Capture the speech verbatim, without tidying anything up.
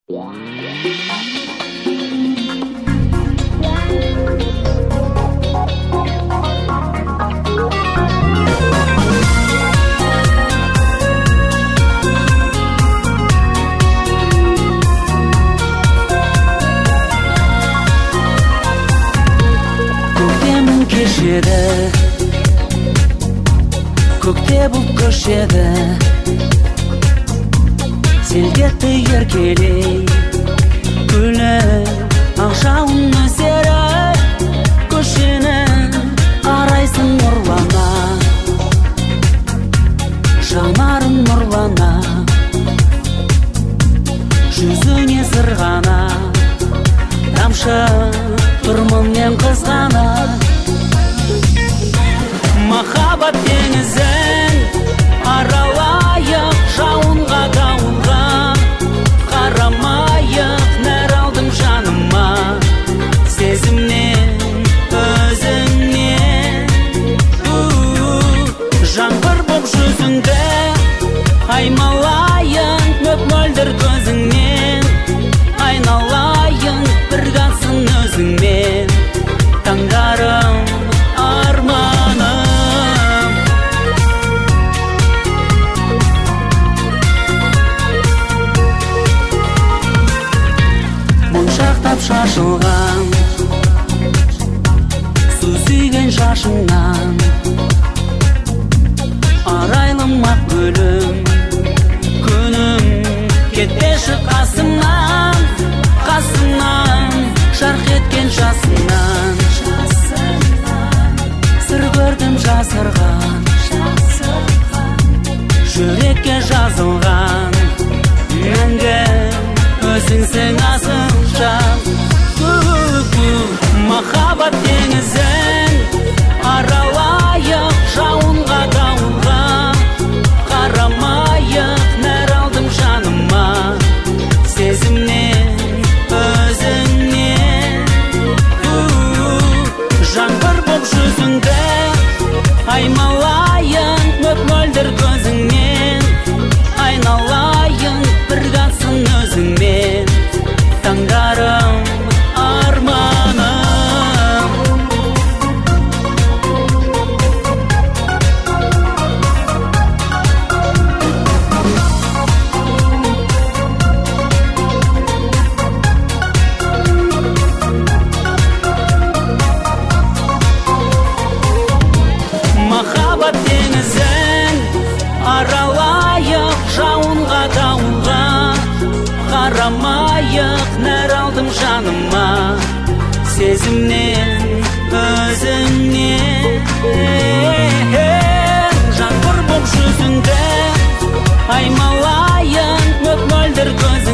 Көкте бұлт көшеді, селдетті еркелей, күлі ақ жауын нөсері, көшені қарайсың нұрлана, жанарың нұрлана, жүзіне сырғана, тамшы тұрмын мен қызғана. Махаббат теңізін аралайық, жауынға дауылға қарамайық, нәр алдым жаныма сезімнен, өзіңнен. Жаңбыр боп жүзіңді аймалайын, мөп-мөлдір көзіңнен айналайын, бір қалсын өзіңмен таңдарым арманым. Моншақтап шашылған су сүйген шашыңнан, арайлым ақ гүлім, күнім кетпеші қасымнан, қасымнан жарқ еткен жасыңнан. Сыр көрдім жасырған, жүрекке жазылған, мәңгі өзіңсің асылжан. Махаббат теңізін аралайық, жауынға дауылға қарамайық, нәр алдым жаныма сезімнен, өзіңнен. Жаңбыр боп жүзіңді аймалайын, мөп-мөлдір көзіңнен айналайын, бір қалсын өзіңмен таңдарым арманым. Махаббат теңізін аралайық, жауынға дауылға қарамайық, нәр алдым жаныма сезімнен, өзіңнен. Жаңбыр боп жүзіңді аймалайын, мөп-мөлдір көзіңнен